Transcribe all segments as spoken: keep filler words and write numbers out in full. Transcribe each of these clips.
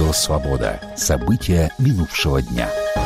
Радио «Свобода». События минувшего дня.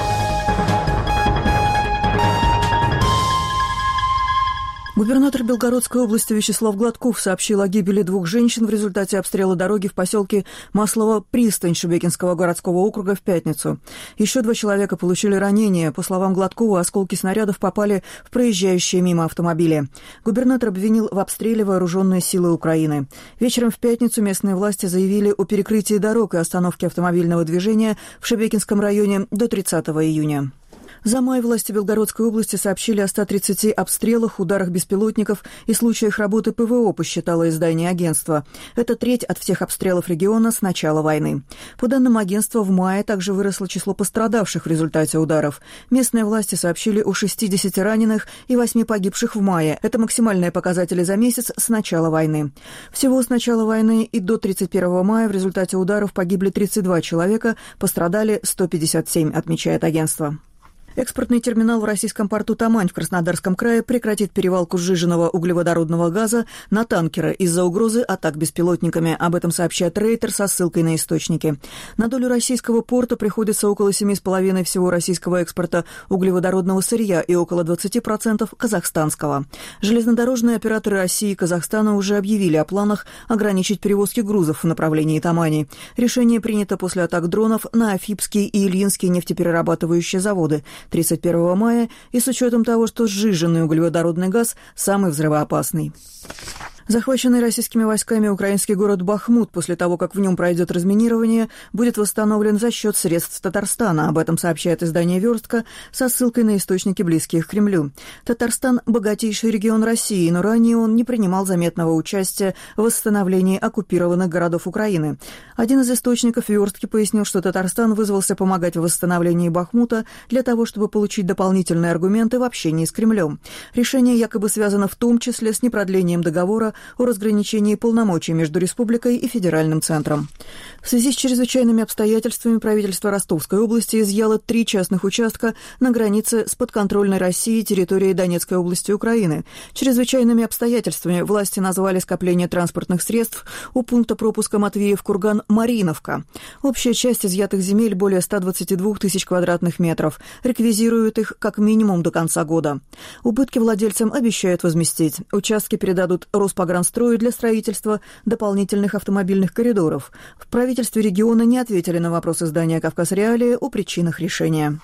Губернатор Белгородской области Вячеслав Гладков сообщил о гибели двух женщин в результате обстрела дороги в поселке Маслово-Пристань Шебекинского городского округа в пятницу. Еще два человека получили ранения. По словам Гладкова, осколки снарядов попали в проезжающие мимо автомобили. Губернатор обвинил в обстреле вооруженные силы Украины. Вечером в пятницу местные власти заявили о перекрытии дорог и остановке автомобильного движения в Шебекинском районе до тридцатого июня. За май власти Белгородской области сообщили о ста тридцати обстрелах, ударах беспилотников и случаях работы ПВО, посчитало издание агентства. Это треть от всех обстрелов региона с начала войны. По данным агентства, в мае также выросло число пострадавших в результате ударов. Местные власти сообщили о шестидесяти раненых и восьми погибших в мае. Это максимальные показатели за месяц с начала войны. Всего с начала войны и до тридцать первого мая в результате ударов погибли тридцать два человека, пострадали сто пятьдесят семь, отмечает агентство. Экспортный терминал в российском порту Тамань в Краснодарском крае прекратит перевалку сжиженного углеводородного газа на танкеры из-за угрозы атак беспилотниками. Об этом сообщает Рейтер со ссылкой на источники. На долю российского порта приходится около семи с половиной всего российского экспорта углеводородного сырья и около двадцати процентов казахстанского. Железнодорожные операторы России и Казахстана уже объявили о планах ограничить перевозки грузов в направлении Тамани. Решение принято после атак дронов на Афипский и Ильинский нефтеперерабатывающие заводы тридцать первого мая и с учетом того, что сжиженный углеводородный газ самый взрывоопасный. Захваченный российскими войсками украинский город Бахмут после того, как в нем пройдет разминирование, будет восстановлен за счет средств Татарстана. Об этом сообщает издание «Верстка» со ссылкой на источники, близкие к Кремлю. Татарстан – богатейший регион России, но ранее он не принимал заметного участия в восстановлении оккупированных городов Украины. Один из источников «Верстки» пояснил, что Татарстан вызвался помогать в восстановлении Бахмута для того, чтобы получить дополнительные аргументы в общении с Кремлем. Решение якобы связано в том числе с непродлением договора о разграничении полномочий между республикой и федеральным центром. В связи с чрезвычайными обстоятельствами правительство Ростовской области изъяло три частных участка на границе с подконтрольной Россией территорией Донецкой области Украины. Чрезвычайными обстоятельствами власти назвали скопление транспортных средств у пункта пропуска Матвеев-Курган-Мариновка. Общая часть изъятых земель более ста двадцати двух тысяч квадратных метров. Реквизируют их как минимум до конца года. Убытки владельцам обещают возместить. Участки передадут Роспогранстрою для строительства дополнительных автомобильных коридоров. В правительстве региона не ответили на вопрос издания «Кавказ-Реалии» о причинах решения.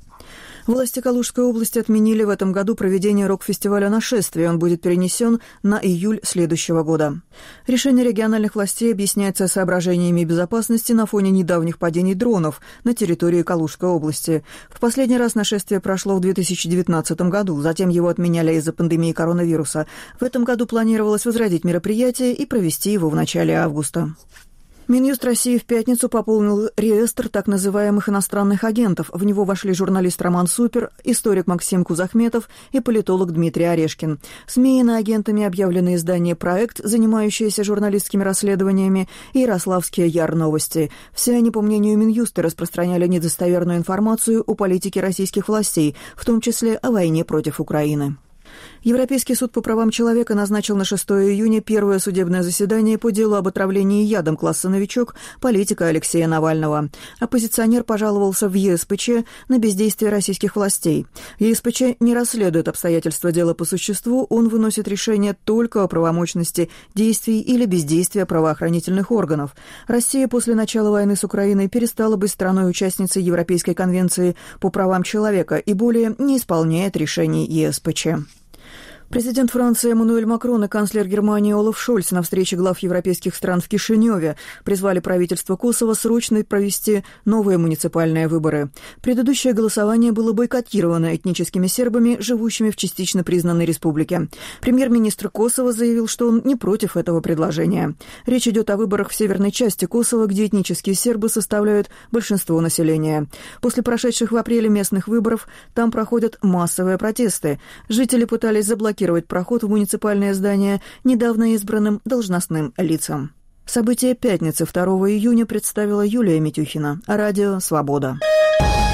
Власти Калужской области отменили в этом году проведение рок-фестиваля «Нашествие». Он будет перенесен на июль следующего года. Решение региональных властей объясняется соображениями безопасности на фоне недавних падений дронов на территории Калужской области. В последний раз «Нашествие» прошло в две тысячи девятнадцатом году, затем его отменяли из-за пандемии коронавируса. В этом году планировалось возродить мероприятие и провести его в начале августа. Минюст России в пятницу пополнил реестр так называемых иностранных агентов. В него вошли журналист Роман Супер, историк Максим Кузахметов и политолог Дмитрий Орешкин. СМИ иноагентами объявлены издание «Проект», занимающееся журналистскими расследованиями, и Ярославские Яр-Новости. Все они, по мнению Минюста, распространяли недостоверную информацию о политике российских властей, в том числе о войне против Украины. Европейский суд по правам человека назначил на шестого июня первое судебное заседание по делу об отравлении ядом класса «Новичок» политика Алексея Навального. Оппозиционер пожаловался в ЕСПЧ на бездействие российских властей. ЕСПЧ не расследует обстоятельства дела по существу, он выносит решение только о правомочности действий или бездействия правоохранительных органов. Россия после начала войны с Украиной перестала быть страной-участницей Европейской конвенции по правам человека и более не исполняет решений ЕСПЧ. Президент Франции Эммануэль Макрон и канцлер Германии Олаф Шольц на встрече глав европейских стран в Кишиневе призвали правительство Косово срочно провести новые муниципальные выборы. Предыдущее голосование было бойкотировано этническими сербами, живущими в частично признанной республике. Премьер-министр Косово заявил, что он не против этого предложения. Речь идет о выборах в северной части Косово, где этнические сербы составляют большинство населения. После прошедших в апреле местных выборов там проходят массовые протесты. Жители пытались заблокировать проход в муниципальное здание недавно избранным должностным лицам. События пятницы второго июня представила Юлия Митюхина. Радио «Свобода».